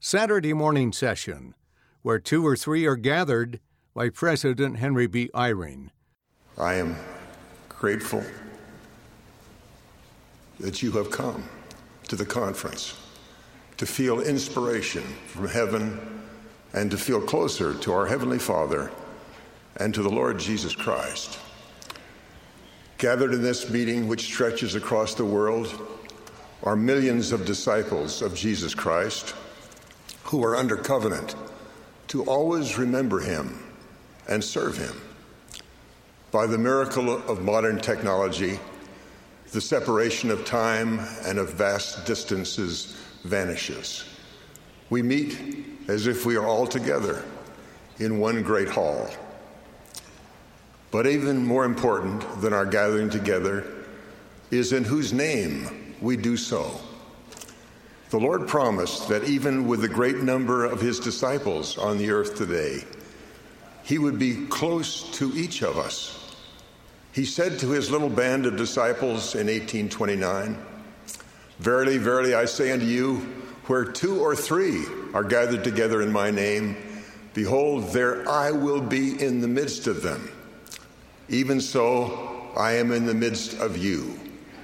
Saturday morning session, where 2 or 3 are gathered by President Henry B. Eyring. I am grateful that you have come to the conference to feel inspiration from heaven and to feel closer to our Heavenly Father and to the Lord Jesus Christ. Gathered in this meeting, which stretches across the world, are millions of disciples of Jesus Christ who are under covenant to always remember him and serve him. By the miracle of modern technology, the separation of time and of vast distances vanishes. We meet as if we are all together in one great hall. But even more important than our gathering together is in whose name we do so. The Lord promised that even with the great number of his disciples on the earth today, he would be close to each of us. He said to his little band of disciples in 1829, "Verily, verily, I say unto you, where 2 or 3 are gathered together in my name, behold, there I will be in the midst of them. Even so, I am in the midst of you."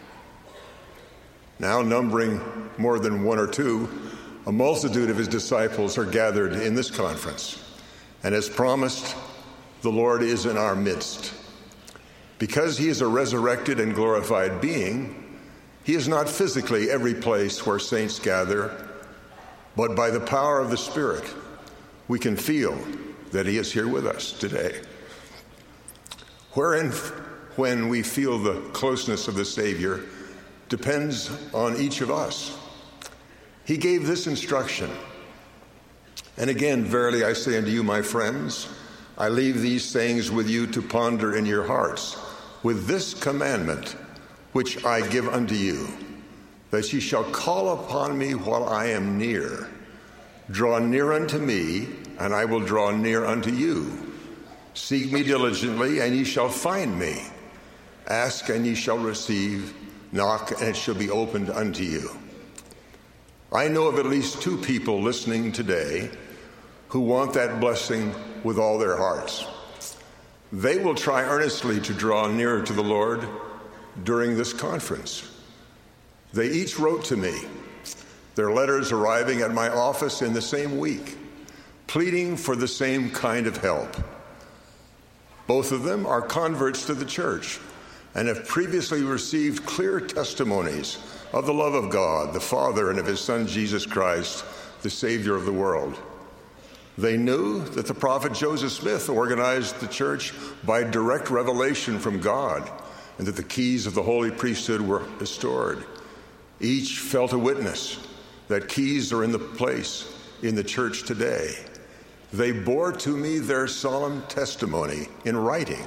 Now, numbering more than 1 or 2, a multitude of his disciples are gathered in this conference. And as promised, the Lord is in our midst. Because he is a resurrected and glorified being, he is not physically every place where saints gather, but by the power of the Spirit, we can feel that he is here with us today. Wherein, when we feel the closeness of the Savior, depends on each of us. He gave this instruction, "And again, verily I say unto you, my friends, I leave these things with you to ponder in your hearts, with this commandment which I give unto you, that ye shall call upon me while I am near. Draw near unto me, and I will draw near unto you. Seek me diligently, and ye shall find me. Ask, and ye shall receive. Knock, and it shall be opened unto you." I know of at least 2 people listening today who want that blessing with all their hearts. They will try earnestly to draw nearer to the Lord during this conference. They each wrote to me, their letters arriving at my office in the same week, pleading for the same kind of help. Both of them are converts to the church and have previously received clear testimonies of the love of God, the Father, and of his Son, Jesus Christ, the Savior of the world. They knew that the prophet Joseph Smith organized the church by direct revelation from God, and that the keys of the holy priesthood were restored. Each felt a witness that keys are in the place in the church today. They bore to me their solemn testimony in writing,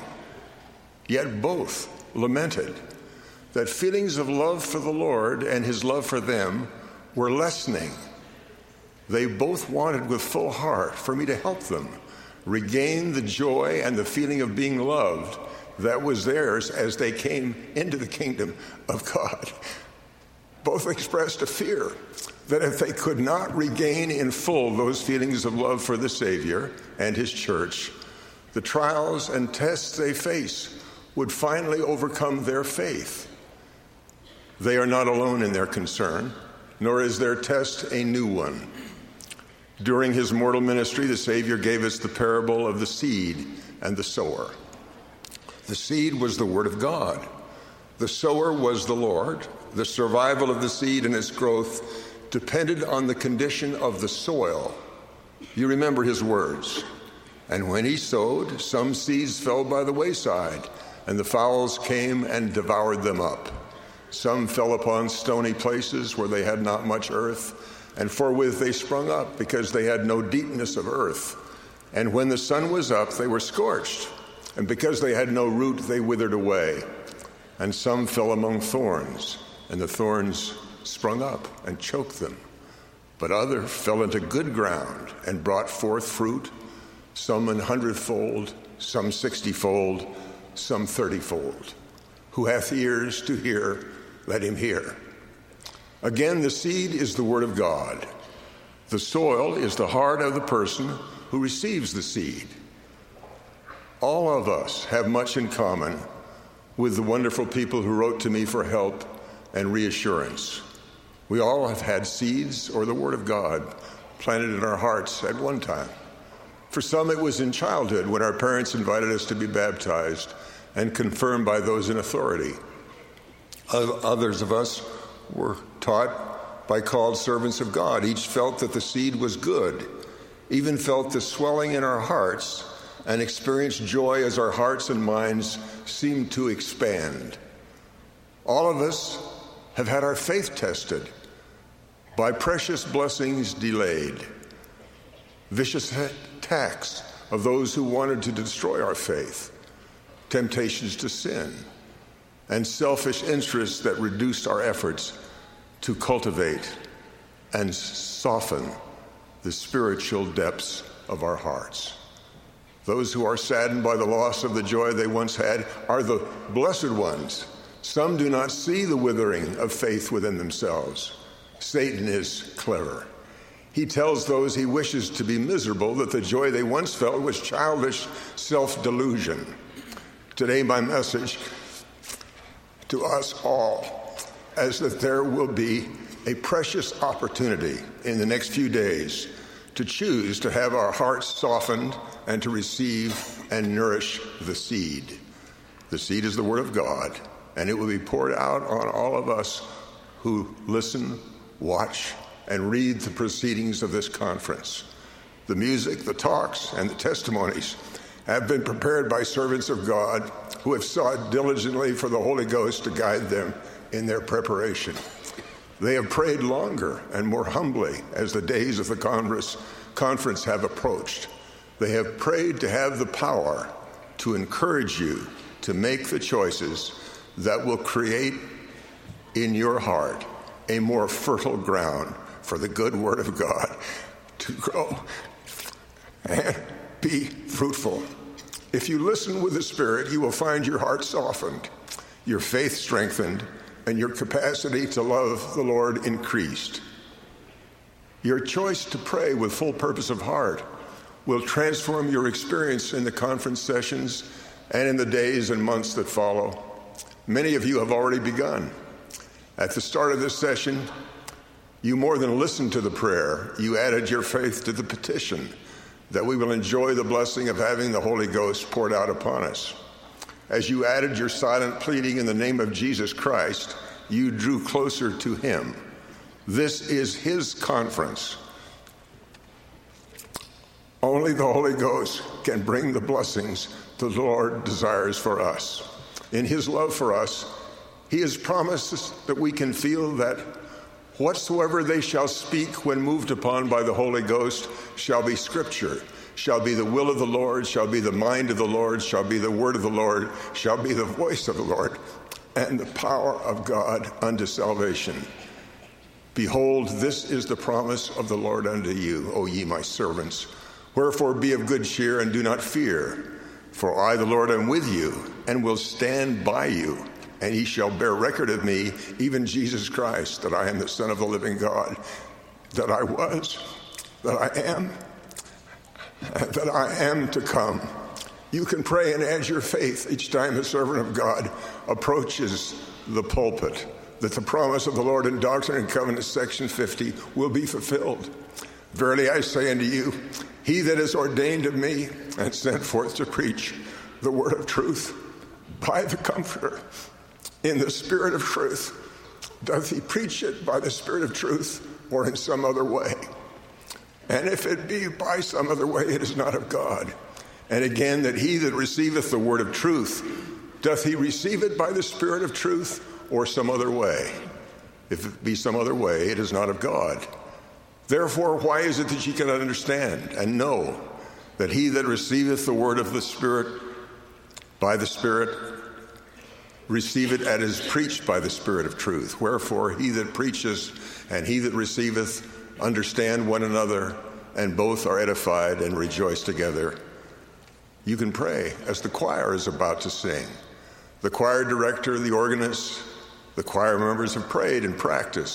yet both lamented that feelings of love for the Lord and his love for them were lessening. They both wanted with full heart for me to help them regain the joy and the feeling of being loved that was theirs as they came into the kingdom of God. Both expressed a fear that if they could not regain in full those feelings of love for the Savior and his church, the trials and tests they face would finally overcome their faith. They are not alone in their concern, nor is their test a new one. During his mortal ministry, the Savior gave us the parable of the seed and the sower. The seed was the Word of God. The sower was the Lord. The survival of the seed and its growth depended on the condition of the soil. You remember his words. "And when he sowed, some seeds fell by the wayside, and the fowls came and devoured them up. Some fell upon stony places where they had not much earth, and forthwith they sprung up, because they had no deepness of earth. And when the sun was up, they were scorched, and because they had no root, they withered away. And some fell among thorns, and the thorns sprung up and choked them. But others fell into good ground and brought forth fruit, some 100-fold, some 60-fold, some 30-fold. Who hath ears to hear, let him hear." Again, the seed is the Word of God. The soil is the heart of the person who receives the seed. All of us have much in common with the wonderful people who wrote to me for help and reassurance. We all have had seeds or the Word of God planted in our hearts at one time. For some, it was in childhood when our parents invited us to be baptized and confirmed by those in authority. Others of us were taught by called servants of God. Each felt that the seed was good, even felt the swelling in our hearts, and experienced joy as our hearts and minds seemed to expand. All of us have had our faith tested by precious blessings delayed, vicious attacks of those who wanted to destroy our faith, temptations to sin, and selfish interests that reduced our efforts to cultivate and soften the spiritual depths of our hearts. Those who are saddened by the loss of the joy they once had are the blessed ones. Some do not see the withering of faith within themselves. Satan is clever. He tells those he wishes to be miserable that the joy they once felt was childish self-delusion. Today, my message to us all is that there will be a precious opportunity in the next few days to choose to have our hearts softened and to receive and nourish the seed. The seed is the Word of God, and it will be poured out on all of us who listen, watch, and read the proceedings of this conference. The music, the talks, and the testimonies have been prepared by servants of God who have sought diligently for the Holy Ghost to guide them in their preparation. They have prayed longer and more humbly as the days of the conference have approached. They have prayed to have the power to encourage you to make the choices that will create in your heart a more fertile ground for the good Word of God to grow and be fruitful. If you listen with the Spirit, you will find your heart softened, your faith strengthened, and your capacity to love the Lord increased. Your choice to pray with full purpose of heart will transform your experience in the conference sessions and in the days and months that follow. Many of you have already begun. At the start of this session, you more than listened to the prayer, you added your faith to the petition that we will enjoy the blessing of having the Holy Ghost poured out upon us. As you added your silent pleading in the name of Jesus Christ, you drew closer to Him. This is His conference. Only the Holy Ghost can bring the blessings the Lord desires for us. In His love for us, He has promised us that we can feel that whatsoever they shall speak when moved upon by the Holy Ghost shall be Scripture, shall be the will of the Lord, shall be the mind of the Lord, shall be the word of the Lord, shall be the voice of the Lord, and the power of God unto salvation. Behold, this is the promise of the Lord unto you, O ye my servants. Wherefore be of good cheer and do not fear, for I, the Lord, am with you, and will stand by you. And he shall bear record of me, even Jesus Christ, that I am the Son of the living God, that I was, that I am, and that I am to come. You can pray and add your faith each time a servant of God approaches the pulpit, that the promise of the Lord in Doctrine and Covenants, section 50, will be fulfilled. Verily I say unto you, he that is ordained of me and sent forth to preach the word of truth by the Comforter, in the Spirit of truth, doth he preach it by the Spirit of truth or in some other way? And if it be by some other way, it is not of God. And again, that he that receiveth the word of truth, doth he receive it by the Spirit of truth or some other way? If it be some other way, it is not of God. Therefore, why is it that ye cannot understand and know that he that receiveth the word of the Spirit by the Spirit, receive it as is preached by the Spirit of truth? Wherefore he that preaches and he that receiveth understand one another, and both are edified and rejoice together. You can pray as the choir is about to sing. The choir director, the organist, the choir members have prayed in practice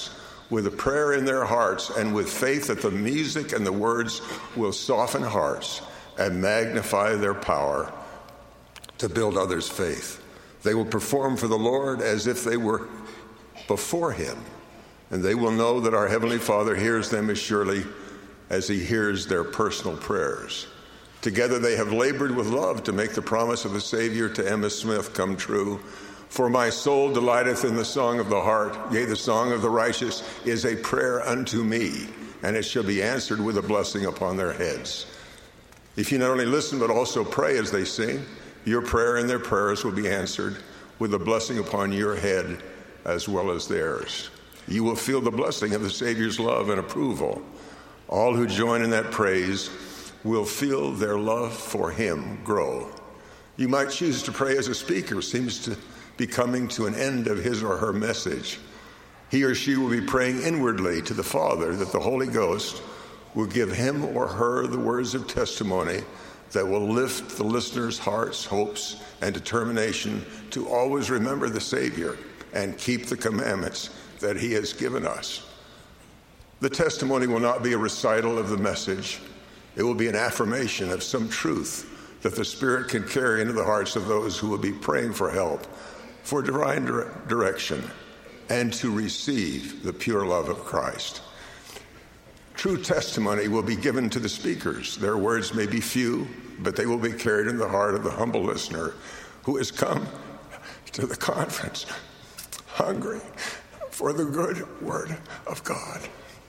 with a prayer in their hearts and with faith that the music and the words will soften hearts and magnify their power to build others' faith. They will perform for the Lord as if they were before him, and they will know that our Heavenly Father hears them as surely as he hears their personal prayers. Together they have labored with love to make the promise of the Savior to Emma Smith come true. For my soul delighteth in the song of the heart, yea, the song of the righteous is a prayer unto me, and it shall be answered with a blessing upon their heads. If you not only listen but also pray as they sing, your prayer and their prayers will be answered with a blessing upon your head as well as theirs. You will feel the blessing of the Savior's love and approval. All who join in that praise will feel their love for him grow. You might choose to pray as a speaker seems to be coming to an end of his or her message. He or she will be praying inwardly to the Father that the Holy Ghost will give him or her the words of testimony that will lift the listeners' hearts, hopes, and determination to always remember the Savior and keep the commandments that he has given us. The testimony will not be a recital of the message. It will be an affirmation of some truth that the Spirit can carry into the hearts of those who will be praying for help, for divine direction, and to receive the pure love of Christ. True testimony will be given to the speakers. Their words may be few, but they will be carried in the heart of the humble listener who has come to the conference hungry for the good word of God.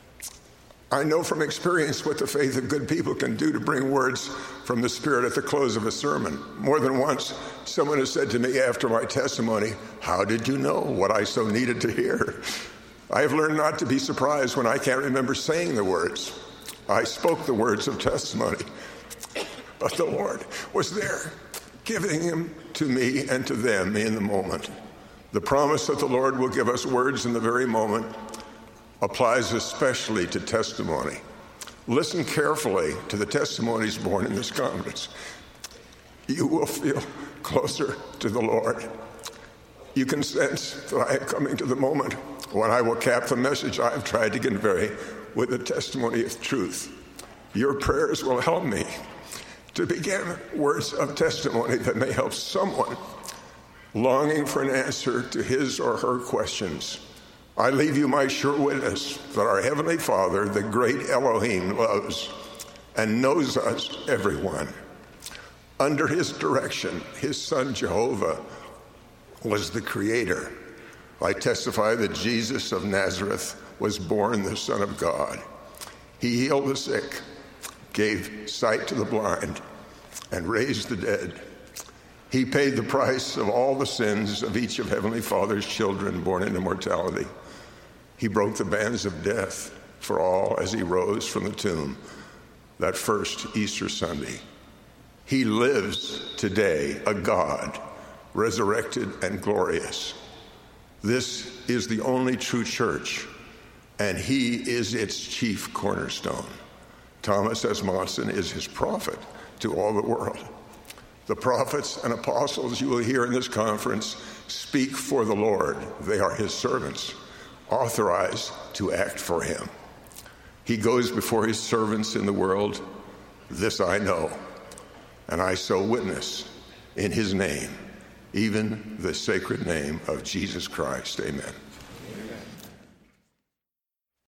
I know from experience what the faith of good people can do to bring words from the Spirit at the close of a sermon. More than once, someone has said to me after my testimony, "How did you know what I so needed to hear?" I have learned not to be surprised when I can't remember saying the words. I spoke the words of testimony, but the Lord was there, giving them to me and to them in the moment. The promise that the Lord will give us words in the very moment applies especially to testimony. Listen carefully to the testimonies born in this conference. You will feel closer to the Lord. You can sense that I am coming to the moment when I will cap the message I have tried to convey with a testimony of truth. Your prayers will help me to begin words of testimony that may help someone longing for an answer to his or her questions. I leave you my sure witness that our Heavenly Father, the great Elohim, loves and knows us, everyone. Under his direction, his son Jehovah was the creator. I testify that Jesus of Nazareth was born the Son of God. He healed the sick, gave sight to the blind, and raised the dead. He paid the price of all the sins of each of Heavenly Father's children born into mortality. He broke the bands of death for all as he rose from the tomb that first Easter Sunday. He lives today, a God, resurrected and glorious. This is the only true church, and he is its chief cornerstone. Thomas S. Monson is his prophet to all the world. The prophets and apostles you will hear in this conference speak for the Lord. They are his servants, authorized to act for him. He goes before his servants in the world. This I know, and I so witness in his name, even the sacred name of Jesus Christ. Amen.